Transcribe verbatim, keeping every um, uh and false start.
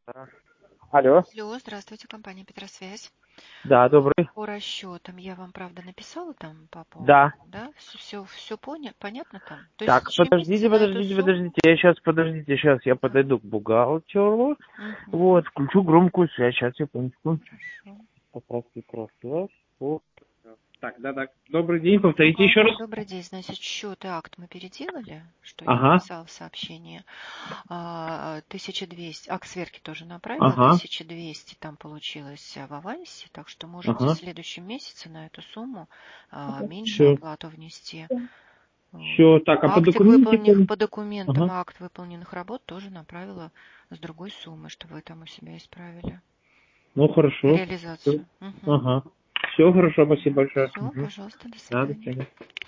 Алло. Алло, здравствуйте, компания Петросвязь. Да, добрый. По расчетам я вам, правда, написала там по поводу, Да. да? Все, все поня- понятно там? То есть в Так, следующем месяце подождите, на эту подождите, сумму? подождите. Я сейчас, подождите, сейчас я Да. подойду к бухгалтеру. Угу. Вот, включу громкую связь. Сейчас, секундочку. Хорошо. Поправки кросс. Вот. Так, да, так. Добрый день, повторите Ага. еще раз. Добрый день. Значит, счет и акт мы переделали, что я Ага, написала в сообщении. А, тысяча двести, а к сверке тоже направила, ага, тысяча двести там получилось а, в авансе, так что можете в ага. следующем месяце на эту сумму а, меньшую Все, оплату внести. Вот. все. Так, а по Акты выполненных документикам? по документам, Ага. а акт выполненных работ тоже направила с другой суммы, чтобы вы там у себя исправили Ну, хорошо. Всё. реализацию. Угу. Ага. Все хорошо, спасибо большое. Все, Угу. пожалуйста, до Да, до свидания. свидания.